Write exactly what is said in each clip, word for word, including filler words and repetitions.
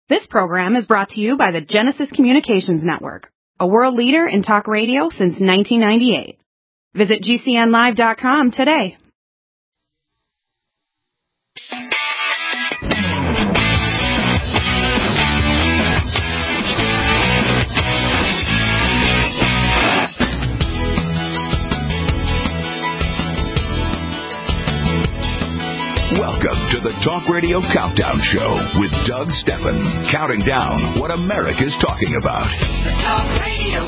This program is brought to you by the Genesis Communications Network, a world leader in talk radio since nineteen ninety-eight. Visit G C N live dot com today. Welcome to the Talk Radio Countdown Show with Doug Stephan, counting down what America's talking about. The Talk Radio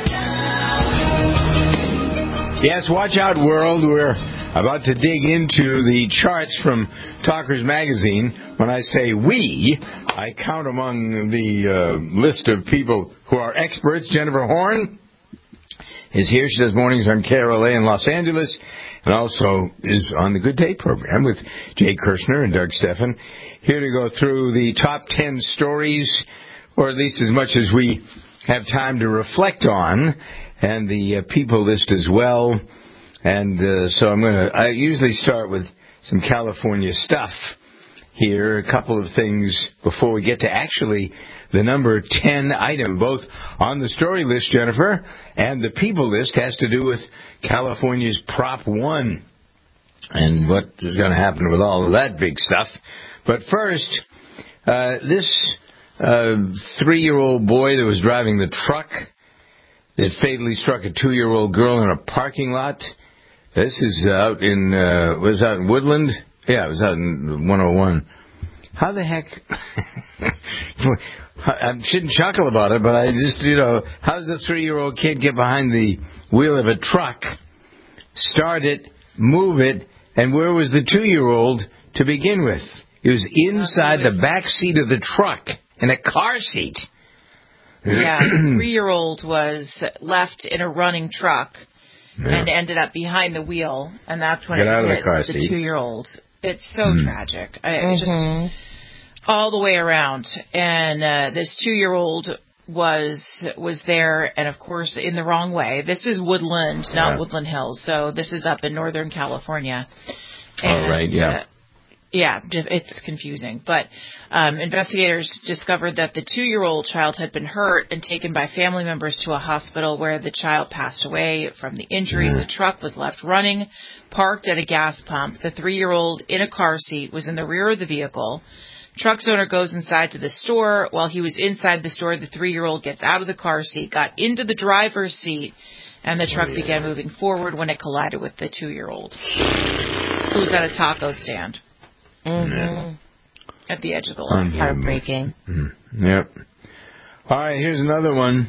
Countdown. Yes, watch out, world. We're about to dig into the charts from Talkers Magazine. When I say we, I count among the uh, list of people who are experts. Jennifer Horn is here. She does mornings on K R L A in Los Angeles, and also is on the Good Day program with Jay Kirshner and Doug Stephan, here to go through the top ten stories, or at least as much as we have time to reflect on, and the uh, people list as well. And uh, so I'm going to, I usually start with some California stuff here, a couple of things before we get to actually the number ten item, both on the story list, Jennifer, and the people list has to do with California's Prop one and what is going to happen with all of that big stuff. But first, uh, this uh, three-year-old boy that was driving the truck that fatally struck a two-year-old girl in a parking lot. This is out in, uh, was out in Woodland? Yeah, it was out in one oh one. How the heck... I shouldn't chuckle about it, but I just, you know, how does a three-year-old kid get behind the wheel of a truck, start it, move it, and where was the two-year-old to begin with? He was inside the back seat of the truck in a car seat. Yeah, the three-year-old was left in a running truck yeah. and ended up behind the wheel, and that's when Get it out hit of the, car the seat. two-year-old. It's so mm. tragic. I, I just... all the way around, and uh, this two-year-old was was there, and of course in the wrong way. This is Woodland, not yeah. Woodland Hills, so this is up in Northern California. Oh, and, right, yeah. Uh, yeah, it's confusing. But um, investigators discovered that the two-year-old child had been hurt and taken by family members to a hospital where the child passed away from the injuries. Mm. The truck was left running, parked at a gas pump. The three-year-old in a car seat was in the rear of the vehicle. Truck's owner goes inside to the store. While he was inside the store, the three-year-old gets out of the car seat, got into the driver's seat, and the truck oh, yeah. began moving forward when it collided with the two-year-old, who was at a taco stand mm-hmm. at the edge of the lane. Heartbreaking. Mm-hmm. Yep. All right, here's another one.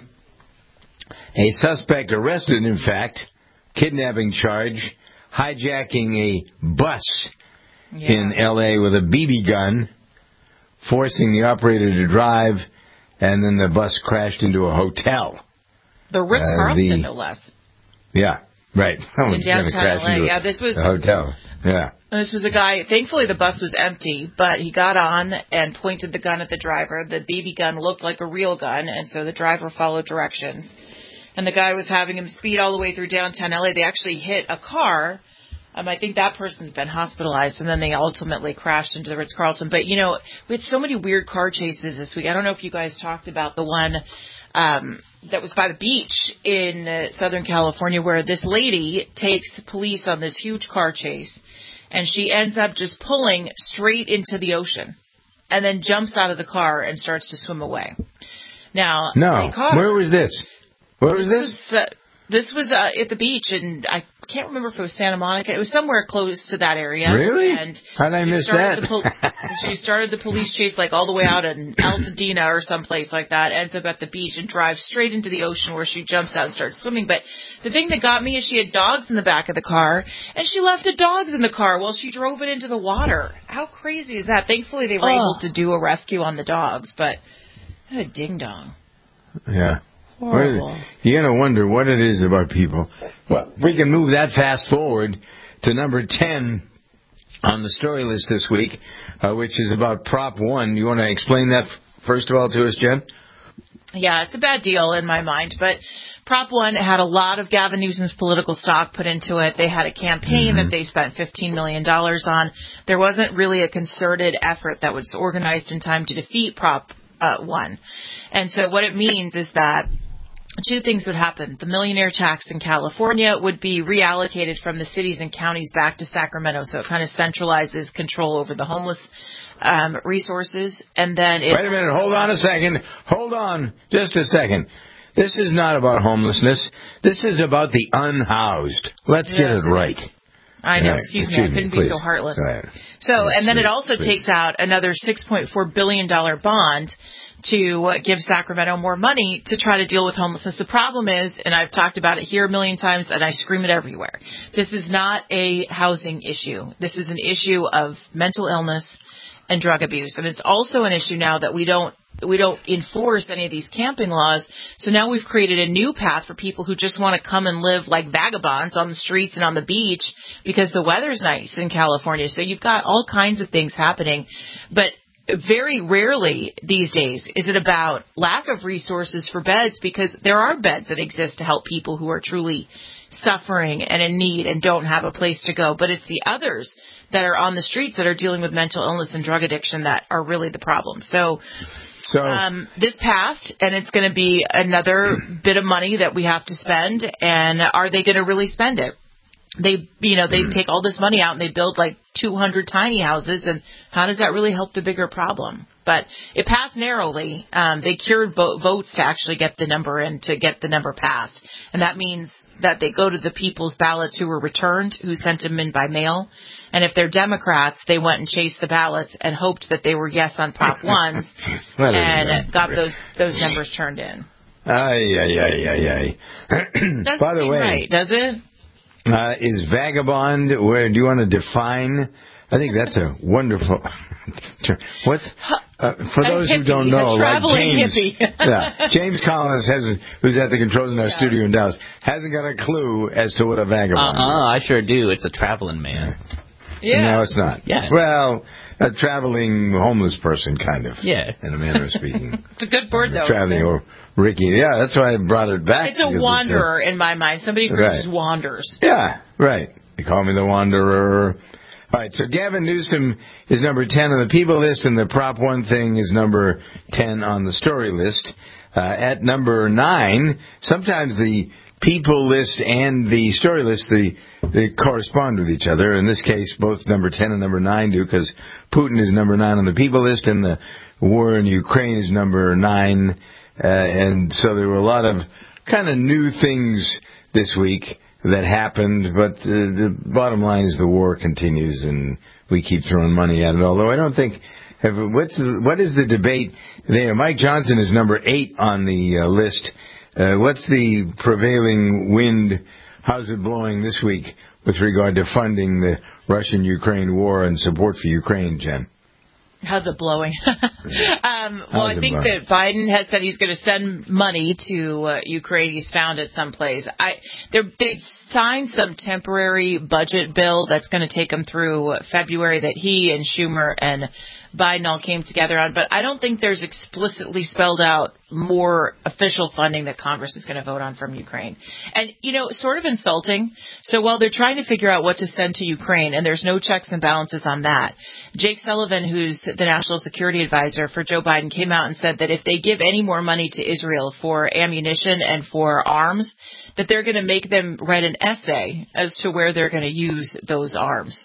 A suspect arrested, in fact, kidnapping charge, hijacking a bus yeah. in L A with a B B gun, forcing the operator to drive, and then the bus crashed into a hotel. The Ritz-Carlton, uh, no less. Yeah, right. Oh, in downtown L A. Yeah, this was a hotel. Yeah. This was a guy. Thankfully, the bus was empty, but he got on and pointed the gun at the driver. The B B gun looked like a real gun, and so the driver followed directions. And the guy was having him speed all the way through downtown L A. They actually hit a car. Um, I think that person's been hospitalized, and then they ultimately crashed into the Ritz-Carlton. But, you know, we had so many weird car chases this week. I don't know if you guys talked about the one um, that was by the beach in uh, Southern California where this lady takes police on this huge car chase, and she ends up just pulling straight into the ocean and then jumps out of the car and starts to swim away. Now, no, where was this? Where was this? this? Was, uh, this was uh, at the beach, and I can't remember if it was Santa Monica. It was somewhere close to that area. Really? And how did I miss that? Pol- she started the police chase like all the way out in Altadena or someplace like that, ends up at the beach and drives straight into the ocean where she jumps out and starts swimming. But the thing that got me is she had dogs in the back of the car, and she left the dogs in the car while she drove it into the water. How crazy is that? Thankfully, they were oh. able to do a rescue on the dogs, but what a ding-dong. Yeah. Horrible. You're going to wonder what it is about people. Well, we can move that fast forward to number ten on the story list this week, uh, which is about Prop one. You want to explain that f- first of all to us, Jen? Yeah, it's a bad deal in my mind, but Prop one had a lot of Gavin Newsom's political stock put into it. They had a campaign mm-hmm. that they spent fifteen million dollars on. There wasn't really a concerted effort that was organized in time to defeat Prop uh, one. And so what it means is that two things would happen. The millionaire tax in California would be reallocated from the cities and counties back to Sacramento. So it kind of centralizes control over the homeless um, resources. And then it... Wait a minute. Hold on a second. Hold on just a second. This is not about homelessness. This is about the unhoused. Let's yes. get it right. I know. Right. Excuse, Excuse me. I couldn't me, be so heartless. Right. So, yes, and then please, it also please. takes out another six point four billion dollars bond to uh, give Sacramento more money to try to deal with homelessness. The problem is, and I've talked about it here a million times, and I scream it everywhere, this is not a housing issue. This is an issue of mental illness and drug abuse. And it's also an issue now that we don't we don't enforce any of these camping laws. So now we've created a new path for people who just want to come and live like vagabonds on the streets and on the beach because the weather's nice in California. So you've got all kinds of things happening. But very rarely these days is it about lack of resources for beds, because there are beds that exist to help people who are truly suffering and in need and don't have a place to go. But it's the others that are on the streets that are dealing with mental illness and drug addiction that are really the problem. So, so um, this passed, and it's going to be another bit of money that we have to spend. And are they going to really spend it? They, you know, they take all this money out and they build like two hundred tiny houses, and how does that really help the bigger problem? But it passed narrowly. Um, they cured bo- votes to actually get the number in, to get the number passed. And that means that they go to the people's ballots who were returned, who sent them in by mail. And if they're Democrats, they went and chased the ballots and hoped that they were yes on Prop ones and got those those numbers turned in. Ay, ay, ay, ay, ay. Doesn't By the seem way, right, does it? Uh, is vagabond, where do you want to define? I think that's a wonderful term. What's, uh, for a those hippie, who don't know, a like traveling James, hippie. yeah, James Collins, has, who's at the controls in our Yeah. studio in Dallas, hasn't got a clue as to what a vagabond Uh-uh, is. I sure do. It's a traveling man. Yeah. No, it's not. Yeah. Well, a traveling homeless person, kind of. Yeah. In a manner of speaking. It's a good word, though. Traveling, or Ricky. Yeah, that's why I brought it back. It's a because wanderer in my mind. Somebody who Right. just wanders. Yeah, right. They call me the Wanderer. All right, so Gavin Newsom is number ten on the people list, and the Prop one thing is number ten on the story list. Uh, at number nine, sometimes the people list and the story list, they, they correspond with each other. In this case, both number ten and number nine do, because Putin is number nine on the people list, and the war in Ukraine is number nine. Uh, and so there were a lot of kind of new things this week that happened, but uh, the bottom line is the war continues, and we keep throwing money at it. Although I don't think, have, what's the, what is the debate there? Mike Johnson is number eight on the uh, list. Uh, what's the prevailing wind? How's it blowing this week with regard to funding the Russian-Ukraine war and support for Ukraine, Jen? How's it blowing? um, well, How's I think it that Biden has said he's going to send money to uh, Ukraine. He's found it someplace. I they signed some temporary budget bill that's going to take them through February that he and Schumer and Biden all came together on. But I don't think there's explicitly spelled out more official funding that Congress is going to vote on from Ukraine. And, you know, sort of insulting. So while they're trying to figure out what to send to Ukraine, and there's no checks and balances on that, Jake Sullivan, who's the national security advisor for Joe Biden, came out and said that if they give any more money to Israel for ammunition and for arms, that they're going to make them write an essay as to where they're going to use those arms.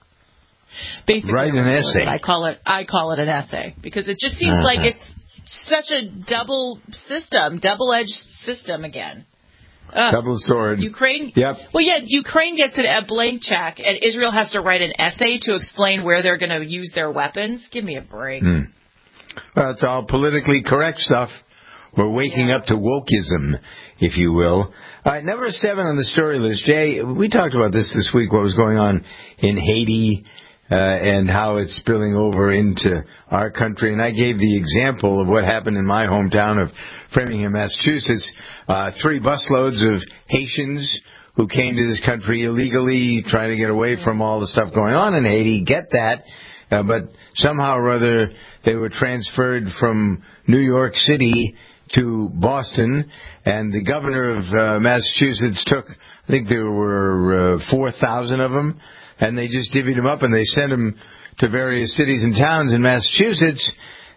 Basically, Write an essay. I call it. I call it an essay because it just seems uh-huh. like it's such a double system, double-edged system again. Ugh. Double sword. Ukraine. Yep. Well, yeah, Ukraine gets a blank check, and Israel has to write an essay to explain where they're going to use their weapons. Give me a break. Hmm. Well, it's all politically correct stuff. We're waking Yeah. up to wokeism, if you will. All right, number seven on the story list. Jay, we talked about this this week, what was going on in Haiti. Uh, and how it's spilling over into our country. And I gave the example of what happened in my hometown of Framingham, Massachusetts. Uh, three busloads of Haitians who came to this country illegally, trying to get away from all the stuff going on in Haiti. Get that. Uh, but somehow or other, they were transferred from New York City to Boston. And the governor of uh, Massachusetts took, I think there were uh, four thousand of them. And they just divvied them up and they sent them to various cities and towns in Massachusetts.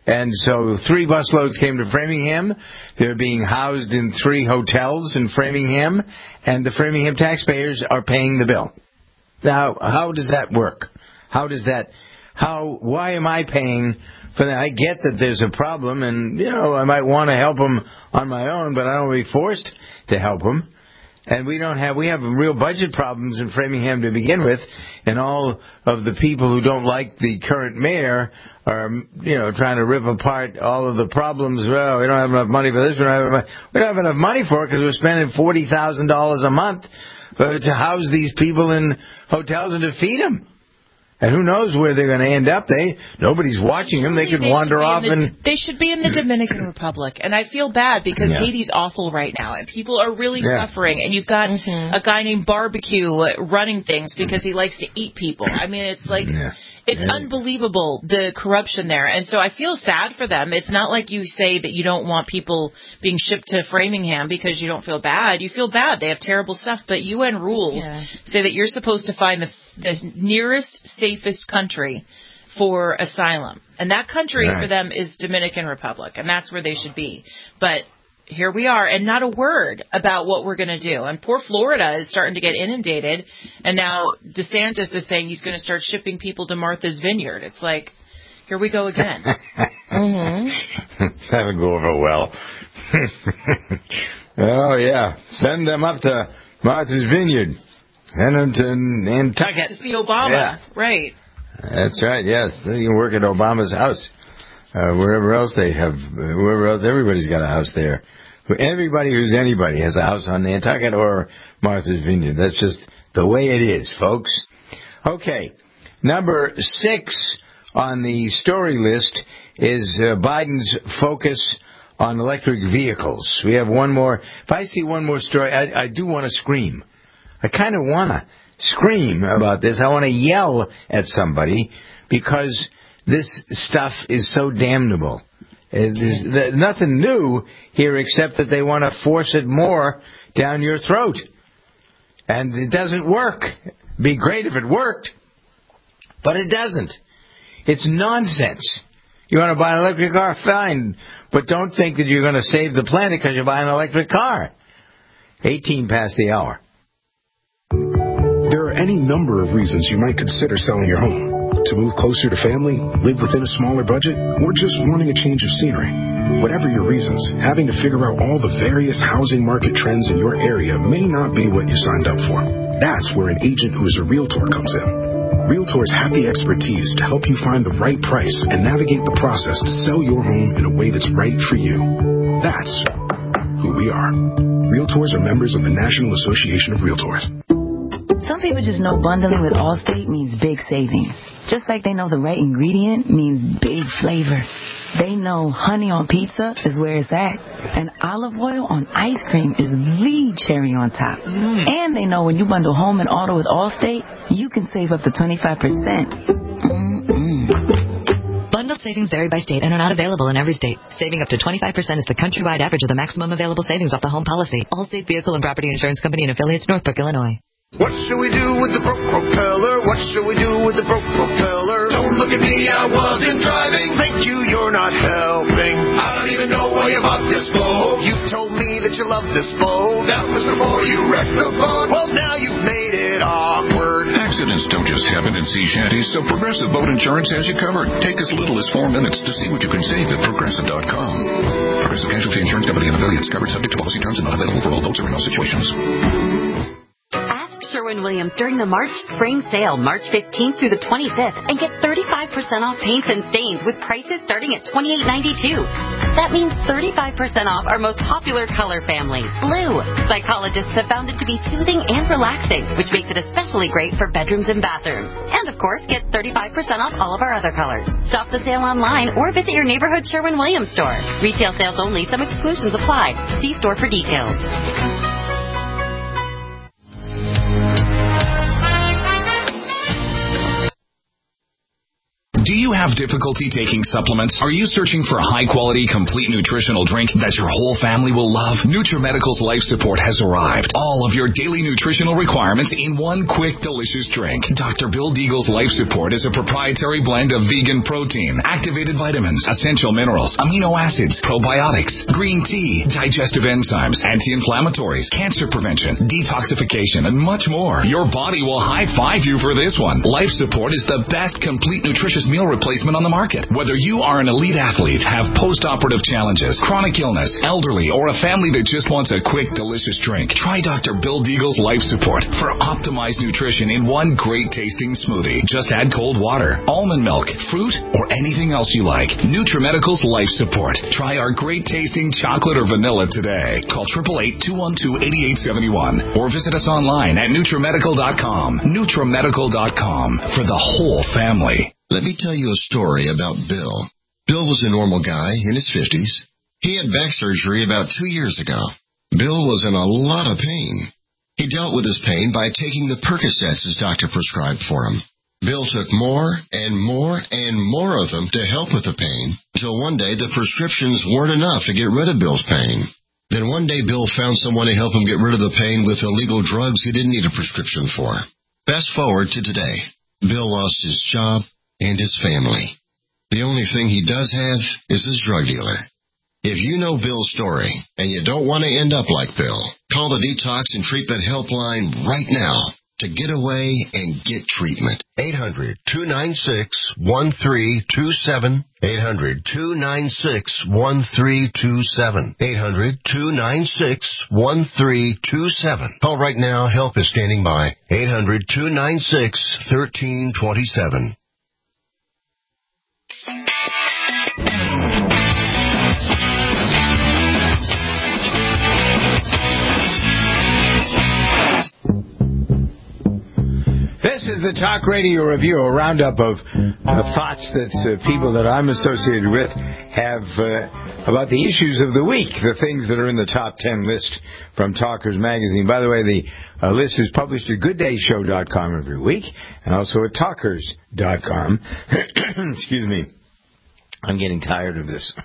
And so three busloads came to Framingham. They're being housed in three hotels in Framingham, and the Framingham taxpayers are paying the bill. Now, how does that work? How does that, how, why am I paying for that? I get that there's a problem, and, you know, I might want to help them on my own, but I don't want to be forced to help them. And we don't have, we have real budget problems in Framingham to begin with, and all of the people who don't like the current mayor are, you know, trying to rip apart all of the problems. Well, we don't have enough money for this. We don't have enough, we don't have enough money for it because we're spending forty thousand dollars a month uh, to house these people in hotels and to feed them. And who knows where they're going to end up? They nobody's watching them. They could they wander off the, and they should be in the Dominican Republic. And I feel bad because yeah. Haiti's awful right now, and people are really yeah. suffering. And you've got mm-hmm. a guy named Barbecue running things because he likes to eat people. I mean, it's like yeah. it's yeah. unbelievable the corruption there. And so I feel sad for them. It's not like you say that you don't want people being shipped to Framingham because you don't feel bad. You feel bad. They have terrible stuff. But U N rules yeah. say that you're supposed to find the, the nearest, safest country for asylum. And that country right. for them is Dominican Republic, and that's where they should be. But here we are, and not a word about what we're going to do. And poor Florida is starting to get inundated, and now DeSantis is saying he's going to start shipping people to Martha's Vineyard. It's like, here we go again. mm-hmm. That'll go over well. Oh, yeah. Send them up to Martha's Vineyard. Send them to Nantucket. To see Obama, yeah. right. That's right, yes. They can work at Obama's house. Uh, wherever else they have, uh, wherever else, everybody's got a house there. Everybody who's anybody has a house on Nantucket or Martha's Vineyard. That's just the way it is, folks. Okay, number six on the story list is uh, Biden's focus on electric vehicles. We have one more. If I see one more story, I, I do want to scream. I kind of want to scream about this. I want to yell at somebody because this stuff is so damnable. There's nothing new here except that they want to force it more down your throat. And it doesn't work. It'd be great if it worked, but it doesn't. It's nonsense. You want to buy an electric car? Fine. But don't think that you're going to save the planet because you buy an electric car. eighteen past the hour. There are any number of reasons you might consider selling your home. To move closer to family, live within a smaller budget, or just wanting a change of scenery. Whatever your reasons, having to figure out all the various housing market trends in your area may not be what you signed up for. That's where an agent who is a realtor comes in. Realtors have the expertise to help you find the right price and navigate the process to sell your home in a way that's right for you. That's who we are. Realtors are members of the National Association of Realtors. Some people just know bundling with Allstate means big savings. Just like they know the right ingredient means big flavor. They know honey on pizza is where it's at. And olive oil on ice cream is the cherry on top. Mm. And they know when you bundle home and auto with Allstate, you can save up to twenty-five percent. Mm-mm. Bundle savings vary by state and are not available in every state. Saving up to twenty-five percent is the countrywide average of the maximum available savings off the home policy. Allstate Vehicle and Property Insurance Company and affiliates, Northbrook, Illinois. What should we do with the broke propeller? What should we do with the broke propeller? Don't look at me, I wasn't driving. Thank you, you're not helping. I don't even know why you bought this boat. You told me that you loved this boat. That was before you wrecked the boat. Well, now you've made it awkward. Accidents don't just happen in sea shanties, so Progressive Boat Insurance has you covered. Take as little as four minutes to see what you can save at Progressive dot com. Progressive Casualty Insurance Company and affiliates, covered subject to policy terms and not available for all boats or in all situations. Sherwin-Williams during the March Spring Sale, March fifteenth through the twenty-fifth, and get thirty-five percent off paints and stains with prices starting at twenty-eight ninety-two. That means thirty-five percent off our most popular color family, blue. Psychologists have found it to be soothing and relaxing, which makes it especially great for bedrooms and bathrooms. And, of course, get thirty-five percent off all of our other colors. Shop the sale online or visit your neighborhood Sherwin-Williams store. Retail sales only. Some exclusions apply. See store for details. Do you have Have difficulty taking supplements? Are you searching for a high-quality, complete nutritional drink that your whole family will love? NutriMedical's Life Support has arrived. All of your daily nutritional requirements in one quick, delicious drink. Doctor Bill Deagle's Life Support is a proprietary blend of vegan protein, activated vitamins, essential minerals, amino acids, probiotics, green tea, digestive enzymes, anti-inflammatories, cancer prevention, detoxification, and much more. Your body will high-five you for this one. Life Support is the best complete nutritious meal replacement on the market. Whether you are an elite athlete, have post-operative challenges, chronic illness, elderly, or a family that just wants a quick, delicious drink, try Doctor Bill Deagle's Life Support for optimized nutrition in one great-tasting smoothie. Just add cold water, almond milk, fruit, or anything else you like. NutriMedical's Life Support. Try our great-tasting chocolate or vanilla today. Call eight eight eight, two one two, eight eight seven one or visit us online at NutriMedical dot com. NutriMedical dot com for the whole family. Let me tell you a story about Bill. Bill was a normal guy in his fifties. He had back surgery about two years ago. Bill was in a lot of pain. He dealt with his pain by taking the Percocets his doctor prescribed for him. Bill took more and more and more of them to help with the pain, until one day the prescriptions weren't enough to get rid of Bill's pain. Then one day Bill found someone to help him get rid of the pain with illegal drugs he didn't need a prescription for. Fast forward to today. Bill lost his job and his family. The only thing he does have is his drug dealer. If you know Bill's story and you don't want to end up like Bill, call the Detox and Treatment Helpline right now to get away and get treatment. eight hundred, two nine six, one three two seven. eight hundred, two nine six, one three two seven. eight hundred, two nine six, one three two seven. Call right now. Help is standing by. eight hundred, two nine six, one three two seven. This is the Talk Radio Review, a roundup of uh, thoughts that uh, people that I'm associated with have uh, about the issues of the week, the things that are in the top ten list from Talkers Magazine. By the way, the uh, list is published at good day show dot com every week and also at talkers dot com. Excuse me. I'm getting tired of this.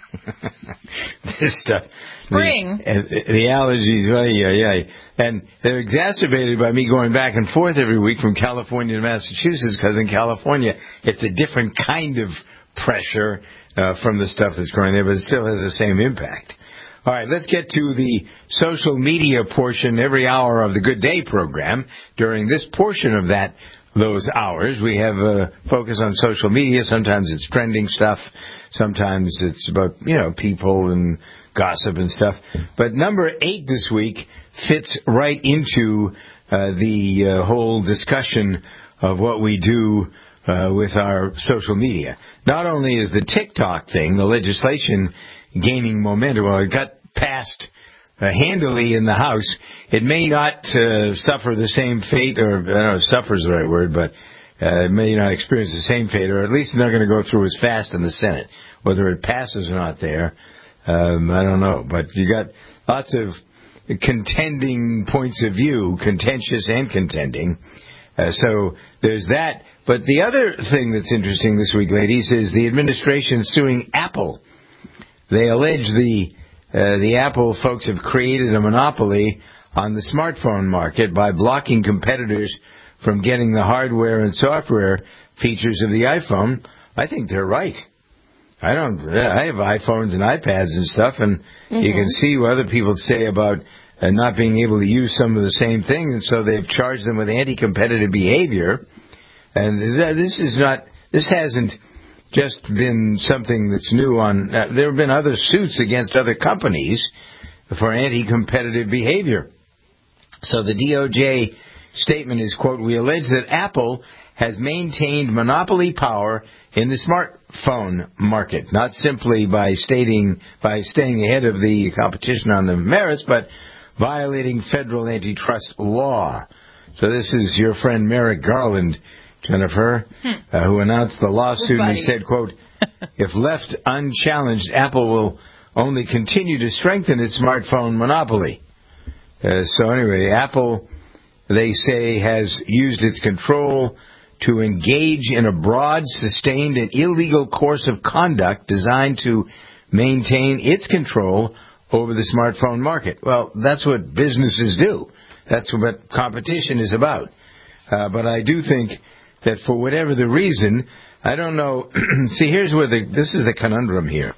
this stuff. Spring. The, uh, the allergies, oh, yeah, yeah. And they're exacerbated by me going back and forth every week from California to Massachusetts, because in California it's a different kind of pressure uh, from the stuff that's going there, but it still has the same impact. All right, let's get to the social media portion every hour of the Good Day program. During this portion of that, those hours, we have a focus on social media. Sometimes it's trending stuff. Sometimes it's about, you know, people and gossip and stuff. But number eight this week fits right into uh, the uh, whole discussion of what we do uh, with our social media. Not only is the TikTok thing, the legislation, gaining momentum, well, it got passed uh, handily in the House. It may not uh, suffer the same fate, or I don't know if suffer is the right word, but uh, it may not experience the same fate, or at least not going to go through as fast in the Senate. Whether it passes or not there, um, I don't know. But you got lots of contending points of view, contentious and contending. Uh, so there's that. But the other thing that's interesting this week, ladies, is the administration suing Apple. They allege the uh, the Apple folks have created a monopoly on the smartphone market by blocking competitors from getting the hardware and software features of the iPhone. I think they're right. I don't. I have iPhones and iPads and stuff, and mm-hmm. you can see what other people say about uh, not being able to use some of the same things, and so they've charged them with anti-competitive behavior. And this is not. This hasn't just been something that's new. On uh, there have been other suits against other companies for anti-competitive behavior. So the D O J statement is, quote, "We allege that Apple has maintained monopoly power in the smartphone market, not simply by stating by staying ahead of the competition on the merits, but violating federal antitrust law." So this is your friend Merrick Garland, Jennifer, hmm. uh, who announced the lawsuit. And he said, quote, "If left unchallenged, Apple will only continue to strengthen its smartphone monopoly." Uh, so anyway, Apple, they say, has used its control to engage in a broad, sustained, and illegal course of conduct designed to maintain its control over the smartphone market. Well, that's what businesses do. That's what competition is about. Uh, but I do think that for whatever the reason, I don't know. See, here's where the this is the conundrum here.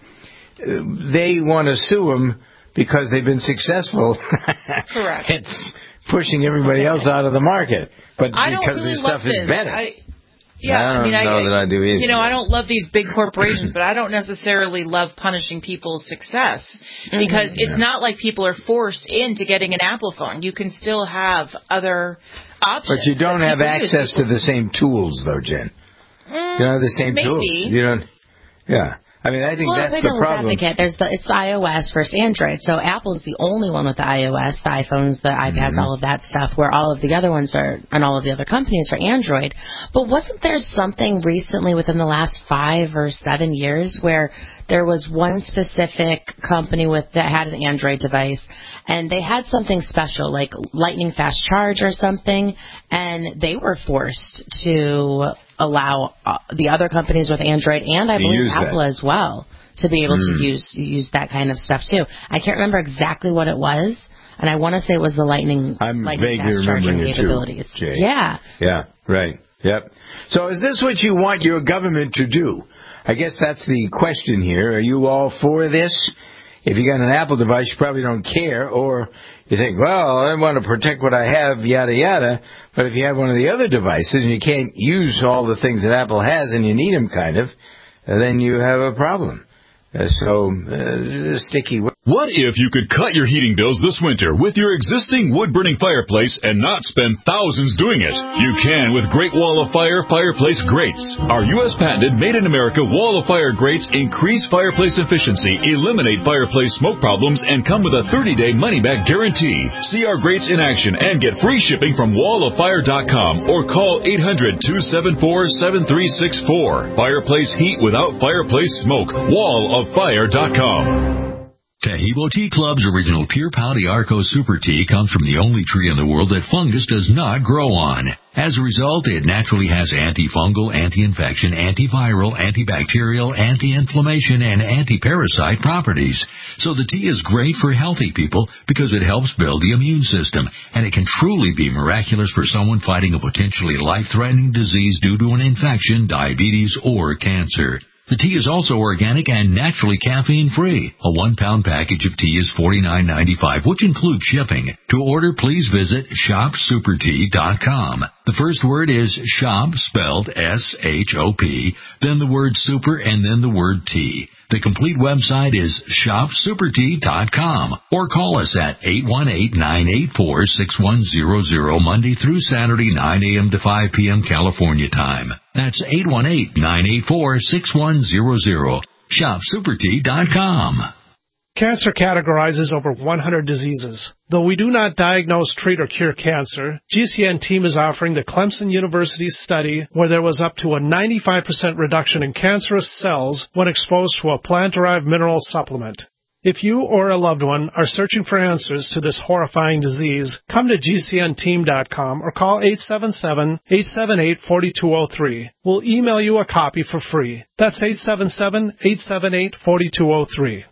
Uh, they want to sue them because they've been successful. Correct. It's pushing everybody else out of the market, but I because don't really their stuff love is this. better. I, yeah, I don't I mean, know I, that I do either. You know, I don't love these big corporations, but I don't necessarily love punishing people's success because mm-hmm. it's yeah. not like people are forced into getting an Apple phone. You can still have other options. But you don't have access to the same tools, though, Jen. Mm, you don't have the same maybe. tools. You don't. Yeah. I mean, I think well, that's the problem. Advocate, there's the, it's the iOS versus Android. So Apple's the only one with the iOS, the iPhones, the iPads, mm-hmm. all of that stuff, where all of the other ones are, and all of the other companies are Android. But wasn't there something recently within the last five or seven years where there was one specific company with that had an Android device, and they had something special, like lightning fast charge or something, and they were forced to allow uh, the other companies with Android and I believe Apple that. as well to be able mm. to use use that kind of stuff too. I can't remember exactly what it was, and I want to say it was the lightning, I'm lightning vaguely fast charging remembering it capabilities. Too, Jay. Yeah. Yeah, right. Yep. So is this what you want your government to do? I guess that's the question here. Are you all for this? If you got an Apple device, you probably don't care, or you think, well, I want to protect what I have, yada, yada. But if you have one of the other devices and you can't use all the things that Apple has and you need them kind of, uh, then you have a problem. Uh, so, uh, sticky. What if you could cut your heating bills this winter with your existing wood-burning fireplace and not spend thousands doing it? You can with Great Wall of Fire fireplace grates. Our U S patented made-in-America Wall of Fire grates increase fireplace efficiency, eliminate fireplace smoke problems, and come with a thirty-day money-back guarantee. See our grates in action and get free shipping from wall of fire dot com or call eight hundred, two seven four, seven three six four. Fireplace heat without fireplace smoke. wall of fire dot com. Tahibo Tea Club's original Pure Pau d'Arco Super Tea comes from the only tree in the world that fungus does not grow on. As a result, it naturally has antifungal, anti-infection, antiviral, antibacterial, anti-inflammation, and anti-parasite properties. So the tea is great for healthy people because it helps build the immune system, and it can truly be miraculous for someone fighting a potentially life-threatening disease due to an infection, diabetes, or cancer. The tea is also organic and naturally caffeine-free. A one-pound package of tea is forty-nine ninety-five, which includes shipping. To order, please visit shop super tea dot com. The first word is shop, spelled S H O P, then the word super, and then the word tea. The complete website is shop super tea dot com, or call us at eight one eight, nine eight four, six one zero zero Monday through Saturday, nine a.m. to five p.m. California time. That's eight one eight, nine eight four, six one zero zero. shop super tea dot com. Cancer categorizes over one hundred diseases. Though we do not diagnose, treat, or cure cancer, G C N team is offering the Clemson University study where there was up to a ninety-five percent reduction in cancerous cells when exposed to a plant-derived mineral supplement. If you or a loved one are searching for answers to this horrifying disease, come to G C N team dot com or call eight seven seven, eight seven eight, four two zero three. We'll email you a copy for free. That's eight seven seven, eight seven eight, four two zero three.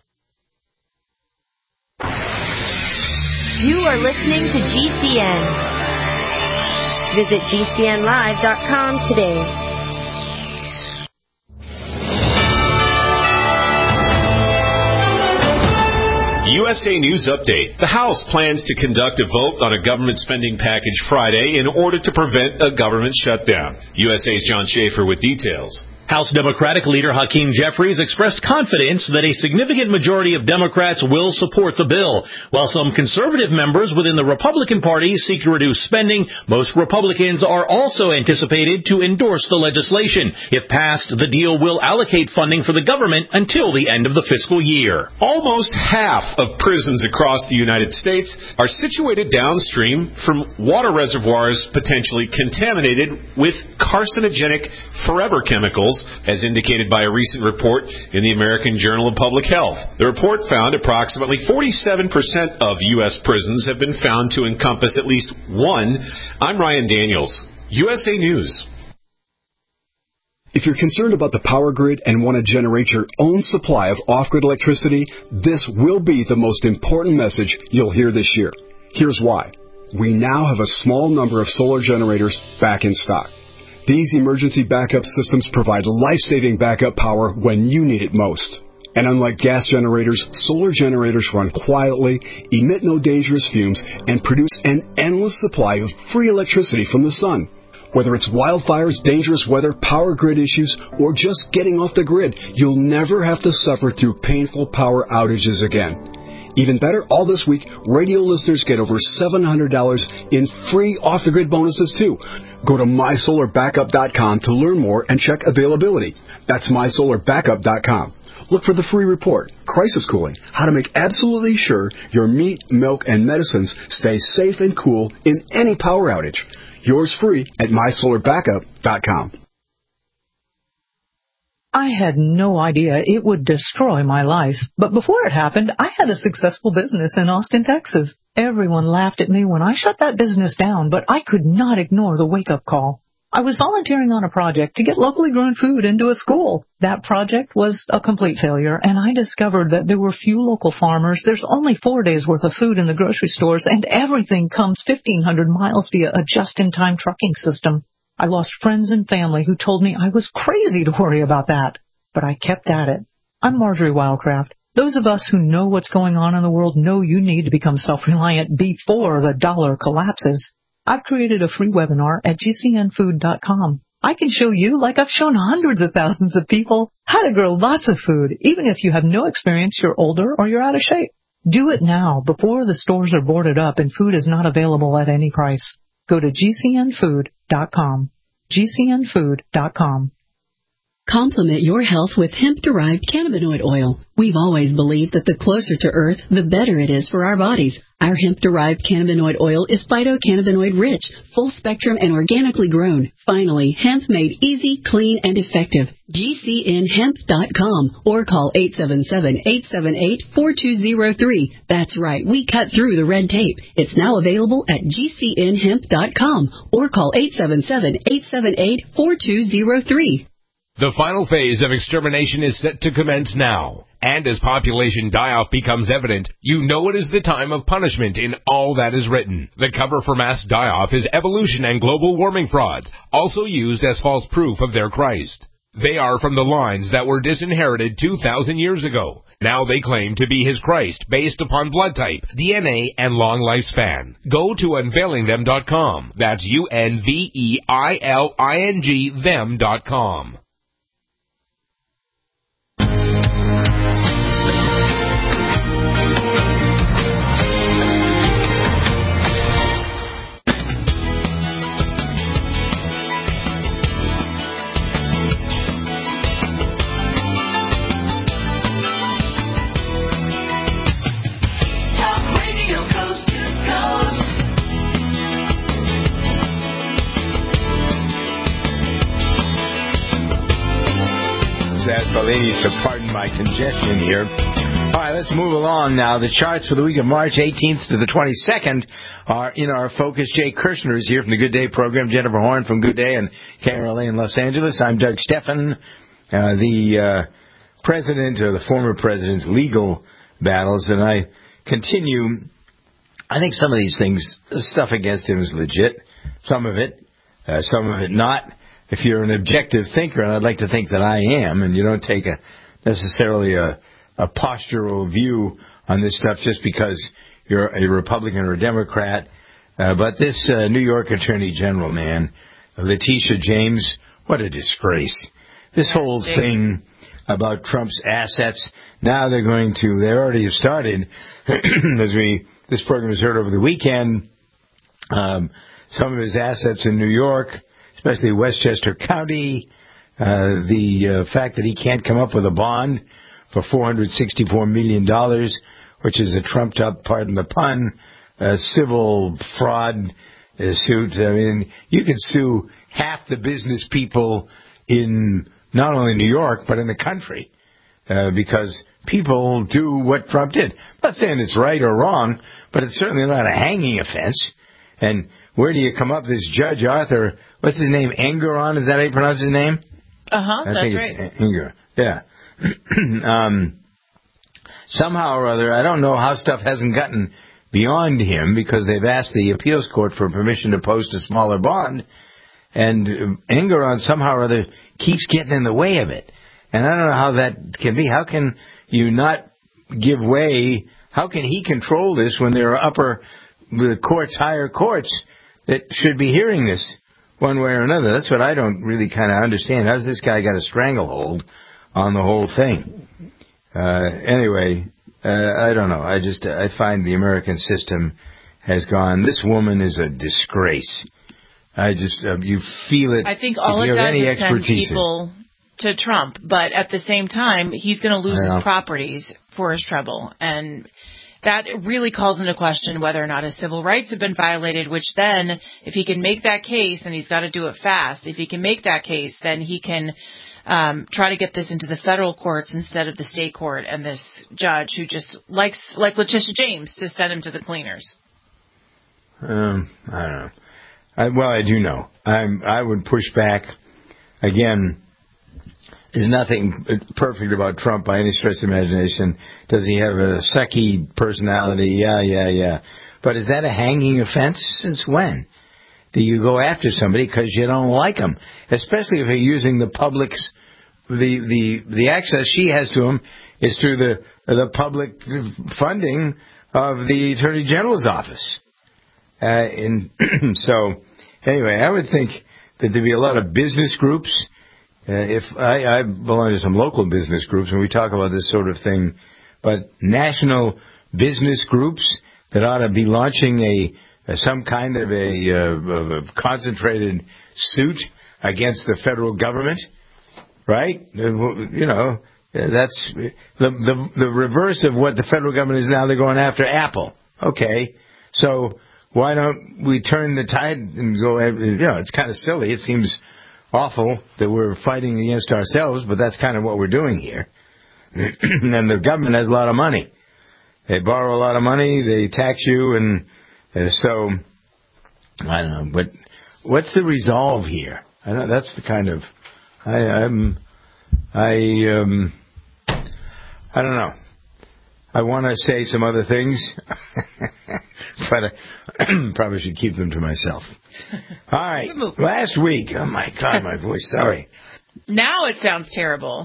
You are listening to G C N. Visit G C N live dot com today. U S A News Update. The House plans to conduct a vote on a government spending package Friday in order to prevent a government shutdown. U S A's John Schaefer with details. House Democratic leader Hakeem Jeffries expressed confidence that a significant majority of Democrats will support the bill. While some conservative members within the Republican Party seek to reduce spending, most Republicans are also anticipated to endorse the legislation. If passed, the deal will allocate funding for the government until the end of the fiscal year. Almost half of prisons across the United States are situated downstream from water reservoirs potentially contaminated with carcinogenic forever chemicals, as indicated by a recent report in the American Journal of Public Health. The report found approximately forty-seven percent of U S prisons have been found to encompass at least one. I'm Ryan Daniels, U S A News. If you're concerned about the power grid and want to generate your own supply of off-grid electricity, this will be the most important message you'll hear this year. Here's why. We now have a small number of solar generators back in stock. These emergency backup systems provide life-saving backup power when you need it most. And unlike gas generators, solar generators run quietly, emit no dangerous fumes, and produce an endless supply of free electricity from the sun. Whether it's wildfires, dangerous weather, power grid issues, or just getting off the grid, you'll never have to suffer through painful power outages again. Even better, all this week, radio listeners get over seven hundred dollars in free off-the-grid bonuses, too. Go to my solar backup dot com to learn more and check availability. That's my solar backup dot com. Look for the free report, Crisis Cooling, how to make absolutely sure your meat, milk, and medicines stay safe and cool in any power outage. Yours free at my solar backup dot com. I had no idea it would destroy my life, but before it happened, I had a successful business in Austin, Texas. Everyone laughed at me when I shut that business down, but I could not ignore the wake-up call. I was volunteering on a project to get locally grown food into a school. That project was a complete failure, and I discovered that there were few local farmers. There's only four days' worth of food in the grocery stores, and everything comes fifteen hundred miles via a just-in-time trucking system. I lost friends and family who told me I was crazy to worry about that, but I kept at it. I'm Marjorie Wildcraft. Those of us who know what's going on in the world know you need to become self-reliant before the dollar collapses. I've created a free webinar at G C N food dot com. I can show you, like I've shown hundreds of thousands of people, how to grow lots of food, even if you have no experience, you're older, or you're out of shape. Do it now, before the stores are boarded up and food is not available at any price. Go to G C N food dot com. G C N food dot com. Complement your health with hemp-derived cannabinoid oil. We've always believed that the closer to Earth, the better it is for our bodies. Our hemp-derived cannabinoid oil is phytocannabinoid rich, full-spectrum, and organically grown. Finally, hemp made easy, clean, and effective. G C N hemp dot com or call eight seven seven, eight seven eight, four two zero three. That's right, we cut through the red tape. It's now available at G C N hemp dot com or call eight seven seven, eight seven eight, four two zero three. The final phase of extermination is set to commence now. And as population die-off becomes evident, you know it is the time of punishment in all that is written. The cover for mass die-off is evolution and global warming frauds, also used as false proof of their Christ. They are from the lines that were disinherited two thousand years ago. Now they claim to be his Christ based upon blood type, D N A, and long lifespan. Go to unveiling them dot com. That's U N V E I L I N G them dot com. Ladies, to pardon my congestion here. All right, let's move along now. The charts for the week of March eighteenth to the twenty-second are in our focus. Jay Kirshner is here from the Good Day program. Jennifer Horn from Good Day and K R L A in Los Angeles. I'm Doug Steffen. Uh, the uh, president, or the former president's legal battles, and I continue. I think some of these things, the stuff against him is legit. Some of it, uh, some of it not. If you're an objective thinker, and I'd like to think that I am, and you don't take a necessarily a, a postural view on this stuff just because you're a Republican or a Democrat, uh, but this uh, New York Attorney General, man, Letitia James, what a disgrace. This whole thing about Trump's assets, now they're going to, they already have started, as we, this program was heard over the weekend, um, some of his assets in New York, especially Westchester County, uh, the uh, fact that he can't come up with a bond for four hundred sixty-four million dollars, which is a trumped-up, pardon the pun, uh, civil fraud uh, suit. I mean, you could sue half the business people in not only New York, but in the country, uh, because people do what Trump did. I'm not saying it's right or wrong, but it's certainly not a hanging offense. And where do you come up? This Judge Arthur, what's his name? Engoron? Is that how you pronounce his name? Uh-huh, I that's think right. it's Inger. Yeah. um, somehow or other, I don't know how stuff hasn't gotten beyond him because they've asked the appeals court for permission to post a smaller bond, and Engeron somehow or other keeps getting in the way of it. And I don't know how that can be. How can you not give way? How can he control this when there are upper the courts, higher courts that should be hearing this one way or another? That's what I don't really kind of understand. How's this guy got a stranglehold on the whole thing? Uh, anyway, uh, I don't know. I just I find the American system has gone. This woman is a disgrace. I just uh, you feel it. I think all if it you have does any is send expertise in- people to Trump, but at the same time, he's going to lose Yeah. his properties for his trouble, and that really calls into question whether or not his civil rights have been violated, which then, if he can make that case, and he's got to do it fast, if he can make that case, then he can um, try to get this into the federal courts instead of the state court and this judge who just likes, like Letitia James, to send him to the cleaners. Um, I don't know. I, well, I do know. I'm, I would push back. Again, there's nothing perfect about Trump by any stretch of the imagination. Does he have a sucky personality? Yeah, yeah, yeah. But is that a hanging offense? Since when? Do you go after somebody because you don't like them? Especially if you're using the public's, the, the, the access she has to him is through the, the public funding of the Attorney General's office. Uh, and so, anyway, I would think that there'd be a lot of business groups. Uh, if I, I belong to some local business groups, and we talk about this sort of thing, but national business groups that ought to be launching a, a some kind of a, uh, of a concentrated suit against the federal government, right? You know, that's the, the the reverse of what the federal government is now. They're going after Apple. Okay, so why don't we turn the tide and go? You know, it's kind of silly. It seems awful that we're fighting against ourselves, but that's kind of what we're doing here. And the government has a lot of money. They borrow a lot of money, they tax you, and uh, so, I don't know, but what's the resolve here? I know that's the kind of, I, I'm, I, um, I don't know. I want to say some other things, but I probably should keep them to myself. All right. Last week, oh my God, my voice, sorry. Now it sounds terrible.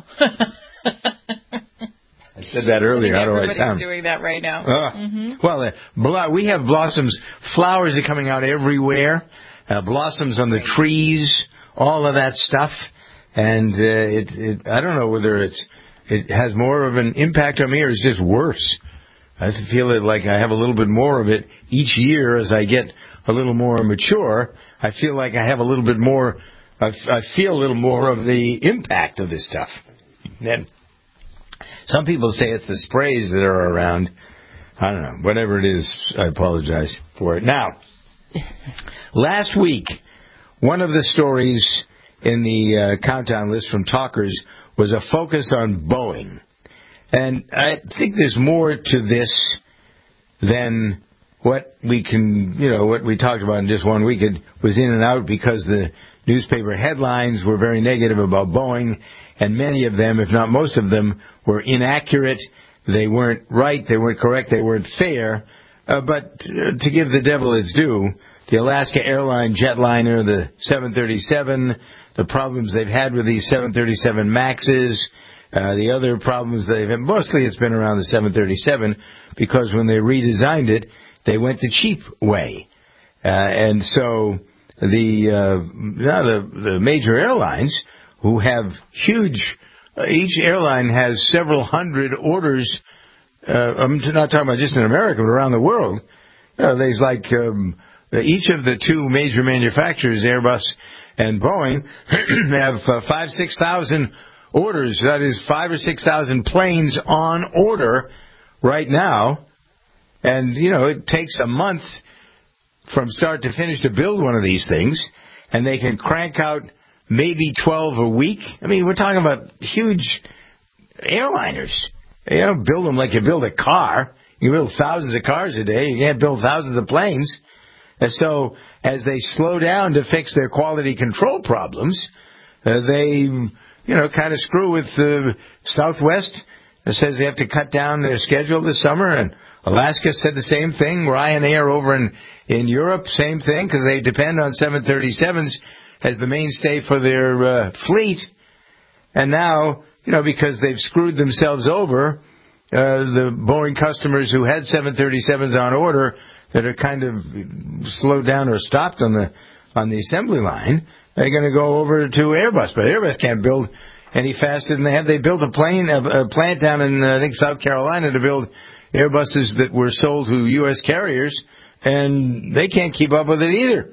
I said that earlier. How do I Everybody's sound? doing that right now. Uh, mm-hmm. Well, uh, blo- we have blossoms. Flowers are coming out everywhere. Uh, blossoms on the trees, all of that stuff. And uh, it, it, I don't know whether it's it has more of an impact on me or it's just worse. I feel it like I have a little bit more of it each year as I get a little more mature. I feel like I have a little bit more, I, I feel a little more of the impact of this stuff. And some people say it's the sprays that are around. I don't know. Whatever it is, I apologize for it. Now, last week, one of the stories in the uh, countdown list from Talkers was a focus on Boeing. And I think there's more to this than what we can, you know, what we talked about in just one week. It was in and out because the newspaper headlines were very negative about Boeing, and many of them, if not most of them, were inaccurate. They weren't right. They weren't correct. They weren't fair. Uh, but uh, to give the devil its due, the Alaska Airline jetliner, the seven thirty-seven, the problems they've had with these seven thirty-seven Maxes, uh, the other problems they've had, mostly it's been around the seven thirty-seven because when they redesigned it, they went the cheap way. Uh, and so the, uh, now the, the major airlines who have huge, uh, each airline has several hundred orders. Uh, I'm not talking about just in America, but around the world. You know, there's like um, each of the two major manufacturers, Airbus and Boeing, have uh, five, six thousand orders. That is five or six thousand planes on order right now. And you know, it takes a month from start to finish to build one of these things, and they can crank out maybe twelve a week. I mean, we're talking about huge airliners. You don't build them like you build a car. You build thousands of cars a day. You can't build thousands of planes. And so as they slow down to fix their quality control problems, uh, they you know, kind of screw with uh, Southwest. It says they have to cut down their schedule this summer, and Alaska said the same thing. Ryanair over in, in Europe, same thing, because they depend on seven thirty-sevens as the mainstay for their uh, fleet. And now, you know, because they've screwed themselves over, uh, the Boeing customers who had seven thirty-sevens on order that are kind of slowed down or stopped on the on the assembly line, they're going to go over to Airbus. But Airbus can't build any faster than they have. They built a plane, a, a plant down in, uh, I think, South Carolina to build Airbuses that were sold to U S carriers, and they can't keep up with it either.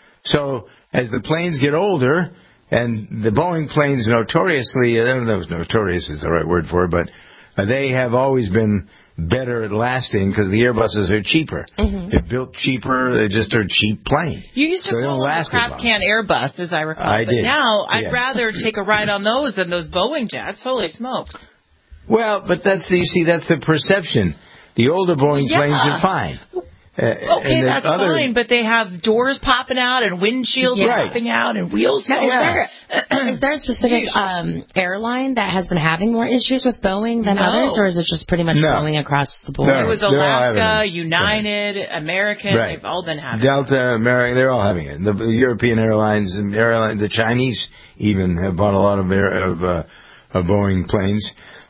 So as the planes get older, and the Boeing planes notoriously, I don't know if notorious is the right word for it, but uh, they have always been better at lasting because the Airbuses are cheaper. Mm-hmm. They're built cheaper. They just are a cheap plane. You used to so call them a crap can Airbus, as I recall. I but did. now I'd yeah. rather take a ride on those than those Boeing jets. Holy smokes. Well, but that's the, you see, that's the perception. The older Boeing yeah. planes are fine. Uh, okay, that's other... fine, but they have doors popping out and windshields yeah. popping out and wheels. Now, yeah. is, there, is there a specific um, airline that has been having more issues with Boeing than no. others, or is it just pretty much no. Boeing across the board? No, it was Alaska, United, right. American. Right. They've all been having Delta, it. American, they're all having it. The, the European airlines, and airline, the Chinese even have bought a lot of, air, of, uh, of Boeing planes,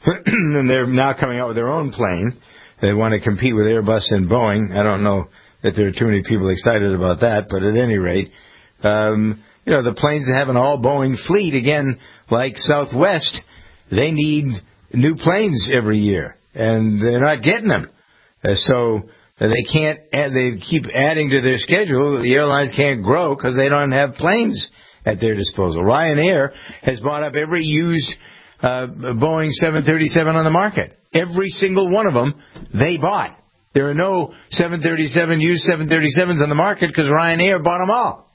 and they're now coming out with their own plane. They want to compete with Airbus and Boeing. I don't know that there are too many people excited about that, but at any rate, um, you know, the planes that have an all-Boeing fleet, again, like Southwest, they need new planes every year, and they're not getting them. Uh, so they can't, add, they keep adding to their schedule. The airlines can't grow because they don't have planes at their disposal. Ryanair has bought up every used uh, Boeing seven thirty-seven on the market. Every single one of them they bought. There are no seven thirty-seven used seven thirty-sevens on the market because Ryanair bought them all.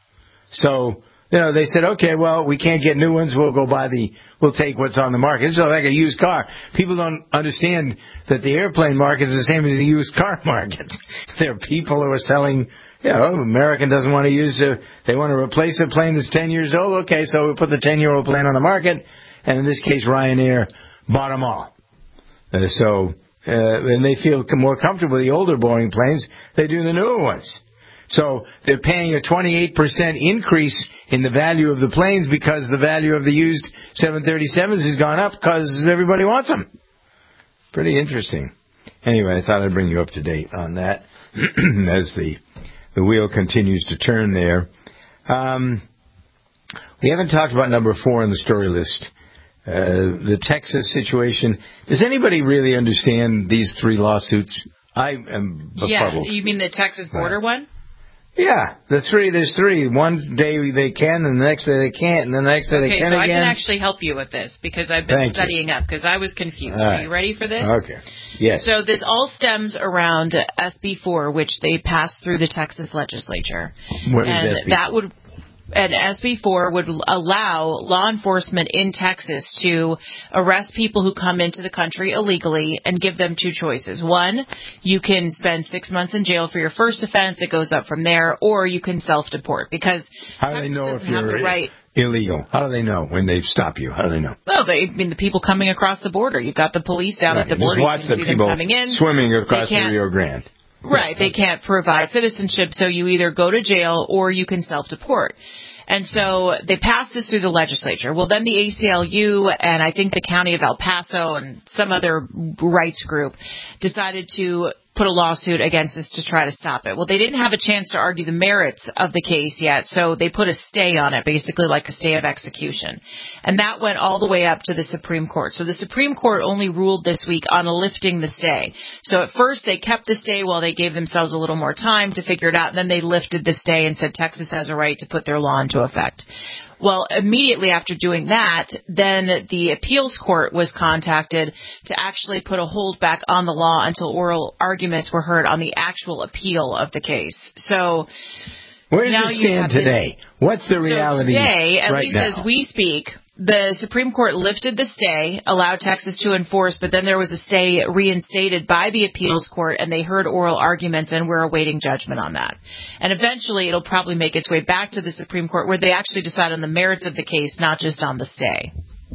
So, you know, they said, okay, well, we can't get new ones. We'll go buy the, we'll take what's on the market. It's like a used car. People don't understand that the airplane market is the same as the used car market. There are people who are selling, you know, American doesn't want to use, a, they want to replace a plane that's ten years old. Okay, so we put the ten-year-old plane on the market. And in this case, Ryanair bought them all. Uh, so, uh, and they feel more comfortable with the older Boeing planes they do the newer ones. So they're paying a twenty-eight percent increase in the value of the planes because the value of the used seven thirty-sevens has gone up because everybody wants them. Pretty interesting. Anyway, I thought I'd bring you up to date on that as the the wheel continues to turn there. Um, we haven't talked about number four on the story list. Uh, the Texas situation. Does anybody really understand these three lawsuits? I am befuddled. Yeah, you mean the Texas border uh, one? Yeah, the three. There's three. One day they can, and the next day they can't, and then the next day okay, they can so again. Okay, so I can actually help you with this because I've been Thank studying you. up because I was confused. Right. Are you ready for this? Okay. Yes. So this all stems around S B four, which they passed through the Texas legislature. What is and S B four? That would And S B four would allow law enforcement in Texas to arrest people who come into the country illegally and give them two choices. One, you can spend six months in jail for your first offense. It goes up from there. Or you can self-deport because How Texas do they know doesn't if have you're the right. illegal? How do they know when they stop you? How do they know? Well, they, I mean, the people coming across the border. You've got the police down right. at the border. Just watch you can the see people them coming in. swimming across the Rio Grande. Right. They can't provide citizenship, so you either go to jail or you can self-deport. And so they passed this through the legislature. Well, then the A C L U and I think the county of El Paso and some other rights group decided to put a lawsuit against us to try to stop it. Well, they didn't have a chance to argue the merits of the case yet, so they put a stay on it, basically like a stay of execution. And that went all the way up to the Supreme Court. So the Supreme Court only ruled this week on lifting the stay. So at first they kept the stay while they gave themselves a little more time to figure it out, and then they lifted the stay and said Texas has a right to put their law into effect. Well, immediately after doing that, then the appeals court was contacted to actually put a hold back on the law until oral arguments were heard on the actual appeal of the case. So where does it stand today? What's the reality so today, at right least now? as we speak, the Supreme Court lifted the stay, allowed Texas to enforce, but then there was a stay reinstated by the appeals court, and they heard oral arguments, and we're awaiting judgment on that. And eventually it'll probably make its way back to the Supreme Court where they actually decide on the merits of the case, not just on the stay.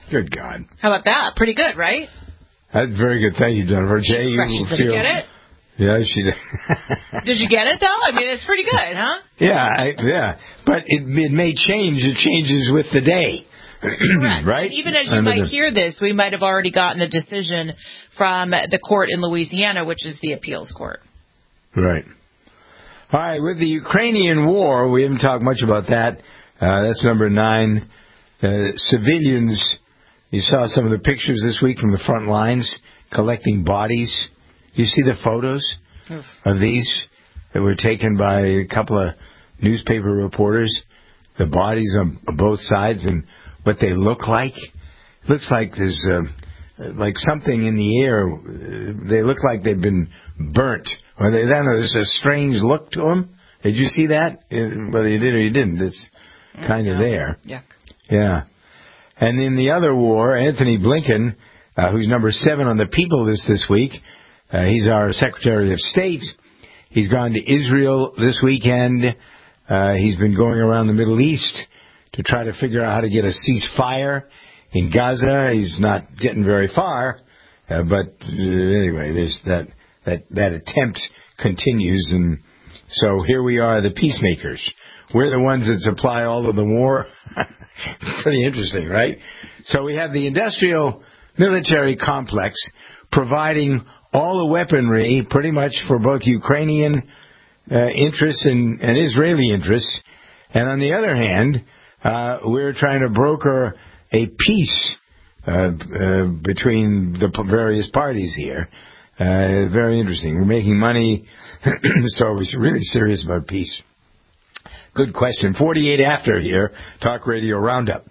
Good God. How about that? Pretty good, right? That's very good. Thank you, Jennifer. She, Jay, you did feel, you get it? Yeah, she did. Did you get it, though? I mean, it's pretty good, huh? Yeah, I, yeah. But it, it may change. It changes with the day. Right? And even as you Under might the, hear this, we might have already gotten a decision from the court in Louisiana, which is the appeals court. Right. All right, with the Ukrainian war, we haven't talked much about that. Uh, that's number nine. Uh, civilians, you saw some of the pictures this week from the front lines collecting bodies. You see the photos Oof. of these that were taken by a couple of newspaper reporters? The bodies on both sides and what they look like. It looks like there's uh, like something in the air. They look like they've been burnt. Or they, I don't know, there's a strange look to them. Did you see that? Whether you did or you didn't, it's kind of there. Yuck. Yeah. And in the other war, Anthony Blinken, uh, who's number seven on the people list this week, Uh, he's our Secretary of State. He's gone to Israel this weekend. Uh, he's been going around the Middle East to try to figure out how to get a ceasefire in Gaza. He's not getting very far, uh, but uh, anyway, there's that, that that attempt continues, and so here we are, the peacemakers. We're the ones that supply all of the war. It's pretty interesting, right? So we have the industrial military complex providing all the weaponry pretty much for both Ukrainian uh, interests and, and Israeli interests. And on the other hand, uh, we're trying to broker a peace uh, uh, between the various parties here. Uh, very interesting. We're making money, so we're really serious about peace. Good question. forty-eight after here, Talk Radio Roundup.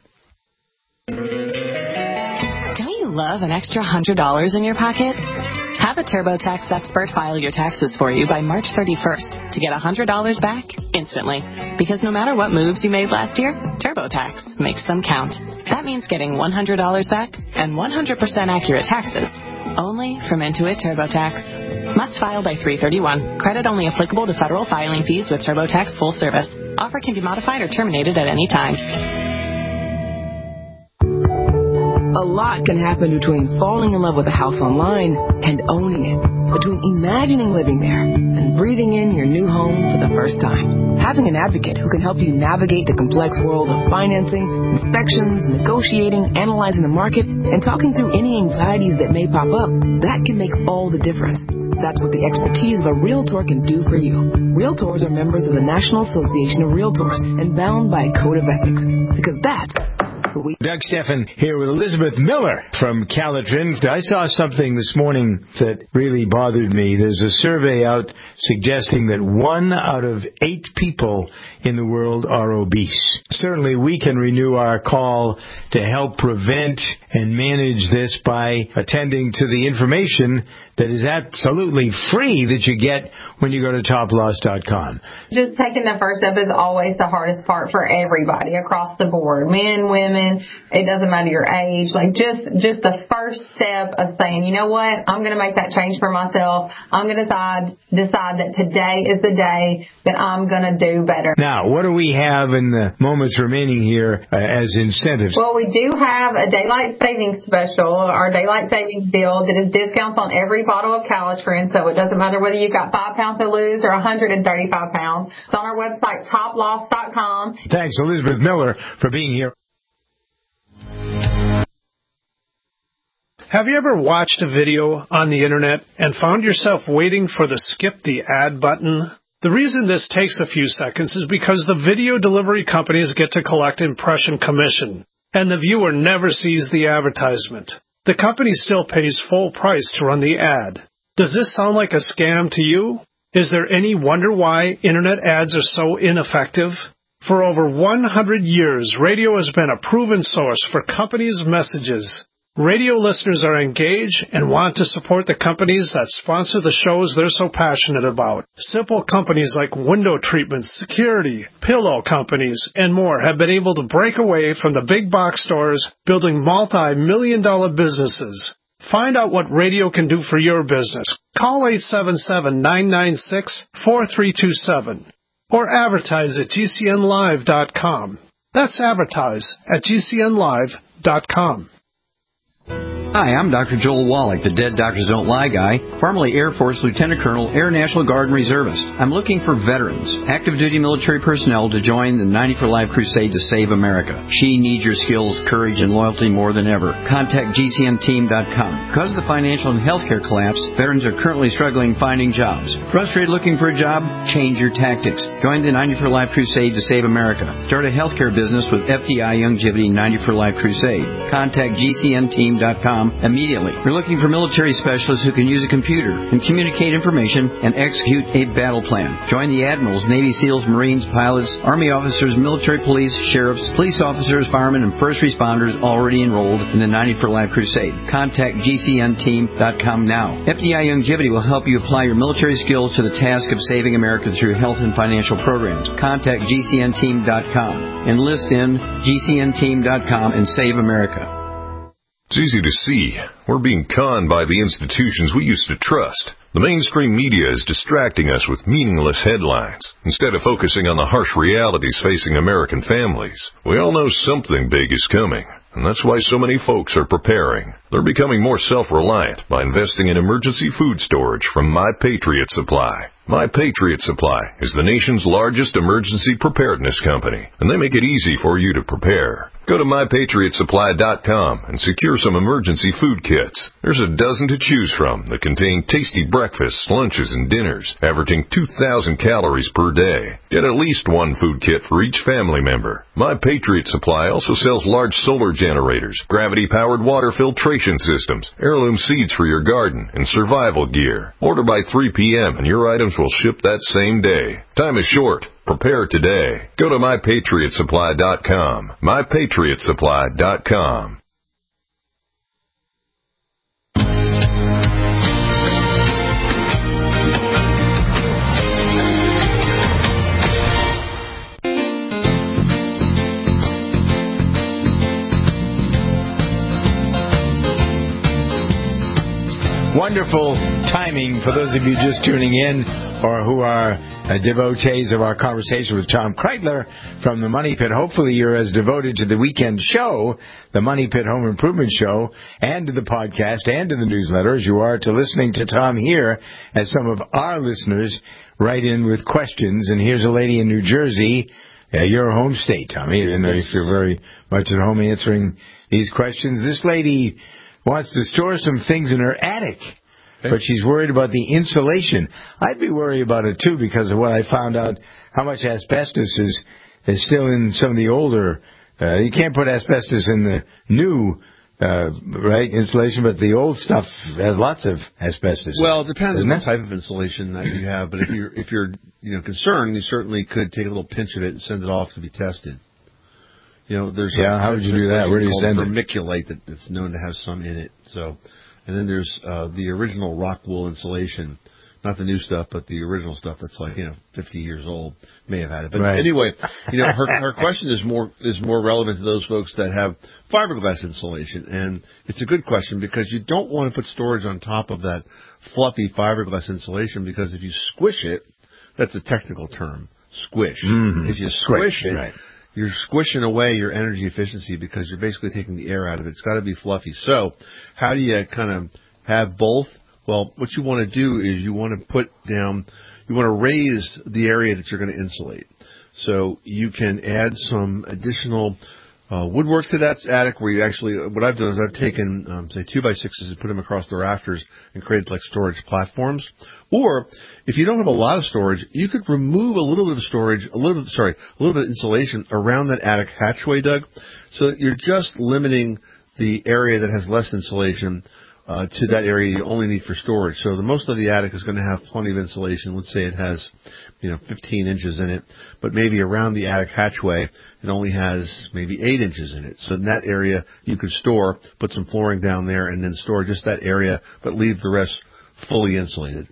Don't you love an extra one hundred dollars in your pocket? Have a TurboTax expert file your taxes for you by March thirty-first to get one hundred dollars back instantly. Because no matter what moves you made last year, TurboTax makes them count. That means getting one hundred dollars back and one hundred percent accurate taxes. Only from Intuit TurboTax. Must file by three thirty-one. Credit only applicable to federal filing fees with TurboTax full service. Offer can be modified or terminated at any time. A lot can happen between falling in love with a house online and owning it. Between imagining living there and breathing in your new home for the first time. Having an advocate who can help you navigate the complex world of financing, inspections, negotiating, analyzing the market, and talking through any anxieties that may pop up, that can make all the difference. That's what the expertise of a Realtor can do for you. Realtors are members of the National Association of Realtors and bound by a code of ethics. Because that's We- Doug Steffen here with Elizabeth Miller from Calitrin. I saw something this morning that really bothered me. There's a survey out suggesting that one out of eight people in the world are obese. Certainly we can renew our call to help prevent and manage this by attending to the information that is absolutely free that you get when you go to top loss dot com. Just taking the first step is always the hardest part for everybody across the board. Men, women, it doesn't matter your age. Like just, just the first step of saying, you know what, I'm going to make that change for myself. I'm going to decide, decide that today is the day that I'm going to do better. Now, what do we have in the moments remaining here uh, as incentives? Well, we do have a daylight savings special, our daylight savings deal that is discounts on every bottle of Calitrin, so it doesn't matter whether you've got five pounds to lose or one hundred thirty-five pounds. It's on our website, top loss dot com. Thanks, Elizabeth Miller, for being here. Have you ever watched a video on the internet and found yourself waiting for the skip the ad button? The reason this takes a few seconds is because the video delivery companies get to collect impression commission, and the viewer never sees the advertisement. The company still pays full price to run the ad. Does this sound like a scam to you? Is there any wonder why internet ads are so ineffective? For over one hundred years, radio has been a proven source for companies' messages. Radio listeners are engaged and want to support the companies that sponsor the shows they're so passionate about. Simple companies like window treatments, security, pillow companies, and more have been able to break away from the big box stores, building multi-million dollar businesses. Find out what radio can do for your business. Call eight seven seven, nine nine six, four three two seven or advertise at G C N live dot com. That's advertise at G C N live dot com. Hi, I'm Doctor Joel Wallach, the Dead Doctors Don't Lie guy, formerly Air Force Lieutenant Colonel, Air National Guard and Reservist. I'm looking for veterans, active duty military personnel to join the ninety for Life crusade to save America. She needs your skills, courage, and loyalty more than ever. Contact G C N team dot com. Because of the financial and healthcare collapse, veterans are currently struggling finding jobs. Frustrated looking for a job? Change your tactics. Join the ninety for Life crusade to save America. Start a healthcare business with F D I Youngevity ninety for Life crusade. Contact G C N team dot com immediately. We're looking for military specialists who can use a computer and communicate information and execute a battle plan. Join the admirals, Navy SEALs, Marines, pilots, Army officers, military police, sheriffs, police officers, firemen, and first responders already enrolled in the ninety for Life crusade. Contact G C N team dot com now. F D I Youngevity will help you apply your military skills to the task of saving America through health and financial programs. Contact G C N team dot com. Enlist in G C N team dot com and save America. It's easy to see. We're being conned by the institutions we used to trust. The mainstream media is distracting us with meaningless headlines instead of focusing on the harsh realities facing American families. We all know something big is coming, and that's why so many folks are preparing. They're becoming more self-reliant by investing in emergency food storage from My Patriot Supply. My Patriot Supply is the nation's largest emergency preparedness company, and they make it easy for you to prepare. Go to my patriot supply dot com and secure some emergency food kits. There's a dozen to choose from that contain tasty breakfasts, lunches, and dinners, averaging two thousand calories per day. Get at least one food kit for each family member. My Patriot Supply also sells large solar generators, gravity-powered water filtration systems, heirloom seeds for your garden, and survival gear. Order by three p.m. and your items will ship that same day. Time is short. Prepare today. Go to my patriot supply dot com. my patriot supply dot com. Wonderful timing for those of you just tuning in or who are uh, devotees of our conversation with Tom Kreitler from the Money Pit. Hopefully you're as devoted to the weekend show, the Money Pit Home Improvement Show, and to the podcast and to the newsletter as you are to listening to Tom here, as some of our listeners write in with questions. And here's a lady in New Jersey, uh, your home state, Tommy, and if you're very much at home answering these questions. This lady wants to store some things in her attic, but she's worried about the insulation. I'd be worried about it, too, because of what I found out, how much asbestos is, is still in some of the older. Uh, you can't put asbestos in the new, uh, right, insulation, but the old stuff has lots of asbestos. Well, it depends on the type of insulation that you have, but if you're, if you're you know, concerned, you certainly could take a little pinch of it and send it off to be tested. You know, there's yeah. A, how would you do that? Where do you send it? Vermiculite that, that's known to have some in it. So, and then there's uh, the original rock wool insulation, not the new stuff, but the original stuff that's like you know fifty years old may have had it. But right. anyway, you know, her her question is more is more relevant to those folks that have fiberglass insulation, and it's a good question because you don't want to put storage on top of that fluffy fiberglass insulation because if you squish it, that's a technical term, squish. Mm-hmm. If you squish, squish it. Right. You're squishing away your energy efficiency because you're basically taking the air out of it. It's got to be fluffy. So how do you kind of have both? Well, what you want to do is you want to put down, you want to raise the area that you're going to insulate. So you can add some additional uh, woodwork to that attic where you actually, what I've done is I've taken, um, say, two by sixes and put them across the rafters and created like storage platforms. Or if you don't have a lot of storage, you could remove a little bit of storage, a little bit, sorry, a little bit of insulation around that attic hatchway, Doug, so that you're just limiting the area that has less insulation uh, to that area you only need for storage. So the most of the attic is going to have plenty of insulation. Let's say it has, you know, fifteen inches in it, but maybe around the attic hatchway it only has maybe eight inches in it. So in that area you could store, put some flooring down there, and then store just that area, but leave the rest fully insulated.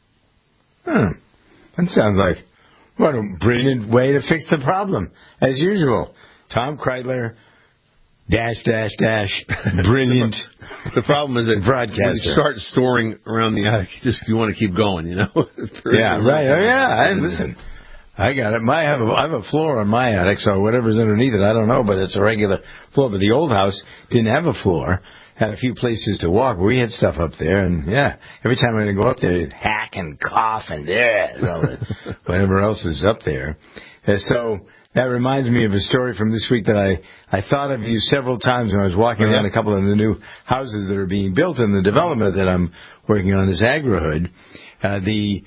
Hmm. That sounds like what a brilliant way to fix the problem. As usual, Tom Kreitler, dash, dash, dash, brilliant. The problem is that broadcaster. When you start storing around the attic, you just you want to keep going, you know? Yeah, right. Oh, yeah. I, listen, I got it. My, I, have a, I have a floor on my attic, so whatever's underneath it, I don't know, but it's a regular floor. But the old house didn't have a floor. had a few places to walk. We had stuff up there, and yeah, every time I'm going to go up there, it'd hack and cough and yeah, all the, whatever else is up there. Uh, so that reminds me of a story from this week that I, I thought of you several times when I was walking oh, yeah. around a couple of the new houses that are being built in the development that I'm working on, this AgriHood. Uh, the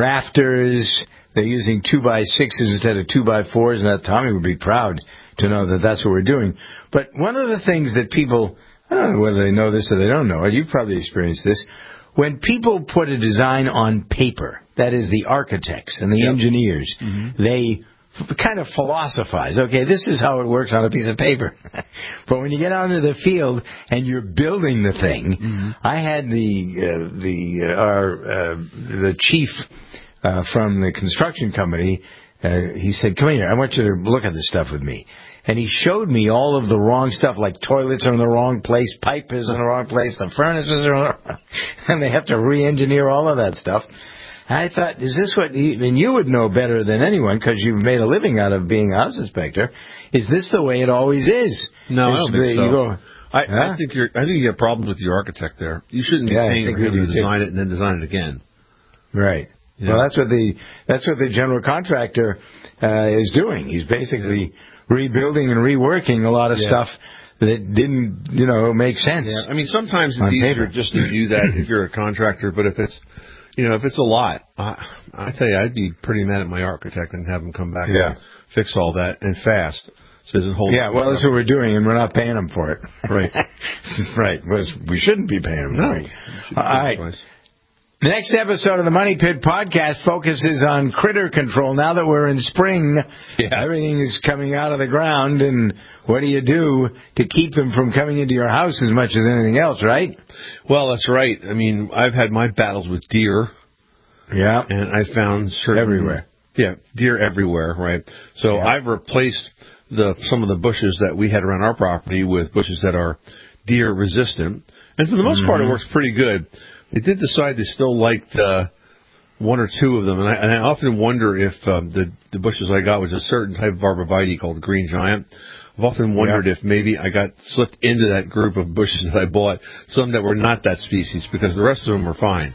rafters, they're using two by sixes instead of two by fours, and that Tommy would be proud to know that that's what we're doing. But one of the things that people, I don't know whether they know this or they don't know it, you've probably experienced this, when people put a design on paper, that is the architects and the yep. engineers, mm-hmm. they kind of philosophize. Okay, this is how it works on a piece of paper. But when you get out into the field and you're building the thing, mm-hmm. I had the uh, the uh, our uh, the chief uh, from the construction company. Uh, he said, "Come here. I want you to look at this stuff with me." And he showed me all of the wrong stuff, like toilets are in the wrong place, pipe is in the wrong place, the furnaces are in the wrong, and they have to re-engineer all of that stuff. I thought, is this what, you, and you would know better than anyone because you've made a living out of being a house inspector. Is this the way it always is? No, it's I don't think the, so. You go, I, huh? I think you're. I think you have problems with your architect there. You shouldn't be yeah, paying for him to design it and then design it again. Right. Yeah. Well, that's what the that's what the general contractor uh, is doing. He's basically rebuilding and reworking a lot of yeah. stuff that didn't, you know, make sense. Yeah. I mean, sometimes it's easier just to do that if you're a contractor, but if it's You know, if it's a lot, I, I tell you, I'd be pretty mad at my architect and have him come back yeah. and fix all that and fast. So it doesn't hold. Yeah, well, that's what we're doing, and we're not paying him for it. Right. right. Well, we shouldn't be paying him no. for it. All right. Twice. The next episode of the Money Pit podcast focuses on critter control. Now that we're in spring, yeah. everything is coming out of the ground, and what do you do to keep them from coming into your house as much as anything else, right? Well, that's right. I mean, I've had my battles with deer. Yeah. And I found certain... Everywhere. Yeah, deer everywhere, right? So yeah. I've replaced the some of the bushes that we had around our property with bushes that are deer resistant. And for the most mm-hmm. part, it works pretty good. They did decide they still liked uh, one or two of them, and I, and I often wonder if um, the, the bushes I got was a certain type of arborvitae called green giant. I've often wondered yeah. if maybe I got slipped into that group of bushes that I bought, some that were not that species, because the rest of them were fine.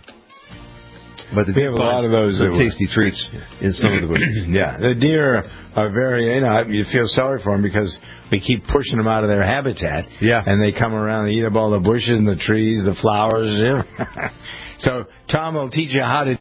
But we have a lot of those that tasty were, treats in some of the bushes. Yeah, the deer are very, you know, you feel sorry for them because we keep pushing them out of their habitat. Yeah. And they come around and eat up all the bushes and the trees, the flowers. Yeah. So Tom will teach you how to.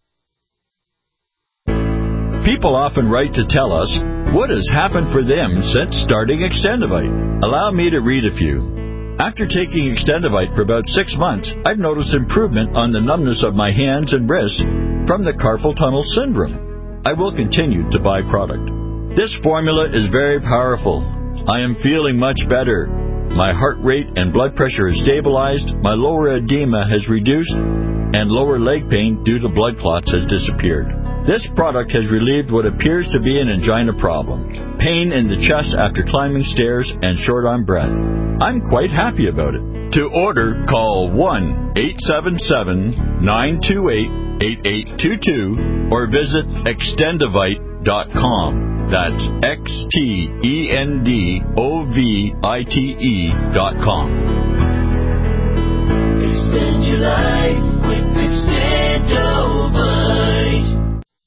People often write to tell us what has happened for them since starting Extendivite. Allow me to read a few. After taking Extendivite for about six months, I've noticed improvement on the numbness of my hands and wrists from the carpal tunnel syndrome. I will continue to buy product. This formula is very powerful. I am feeling much better. My heart rate and blood pressure is stabilized, my lower edema has reduced, and lower leg pain due to blood clots has disappeared. This product has relieved what appears to be an angina problem, pain in the chest after climbing stairs, and short-arm breath. I'm quite happy about it. To order, call one eight seven seven, nine two eight, eight eight two two or visit extendivite dot com. That's X T E N D O V I T E dot com. Extend your life with Extend.